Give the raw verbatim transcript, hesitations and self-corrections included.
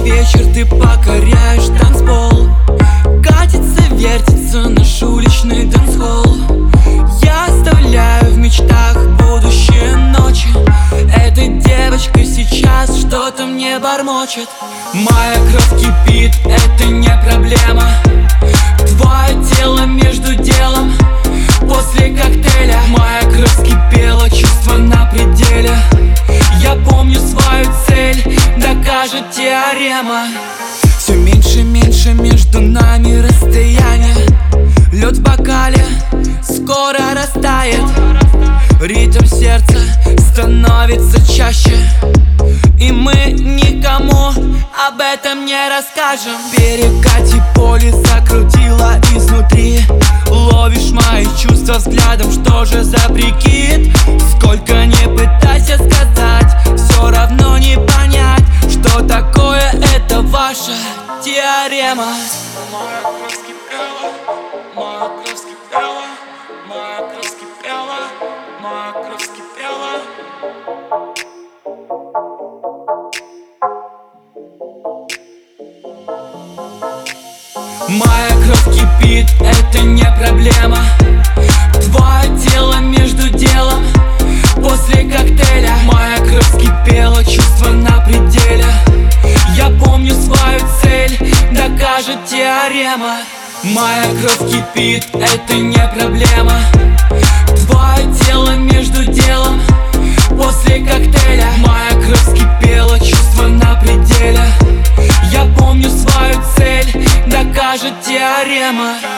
вечер ты покоряешь танцпол. Катится, вертится наш уличный дэнс-холл. Я оставляю в мечтах будущие ночи. Эта девочка сейчас что-то мне бормочет. Моя кровь кипит, это не проблема. Твое тело между делом после коктейля. Моя кровь скипела, чувства на пределе. Я помню свою цель, докажет теорема. Все меньше и меньше между нами расстояние. Лед в бокале скоро растает. Ритм сердца становится чаще, и мы никому об этом не расскажем. Перекати поле закрутила изнутри. Ловишь мои чувства взглядом, что же за прикид? Сколько не пытайся сказать, все равно не понять, что такое это ваша теорема. Моя кровь скипела, моя кровь скипела, моя кровь скипела, моя кровь скипела. Моя кровь кипит, это не проблема. Твое тело между делом после коктейля. Моя кровь скипела, чувства на пределе. Я помню свою цель, докажет теорема. Моя кровь кипит, это не проблема. Твое тело между делом после коктейля. Моя кровь скипела, чувства на пределе. Я помню свою цель, докажет теорема.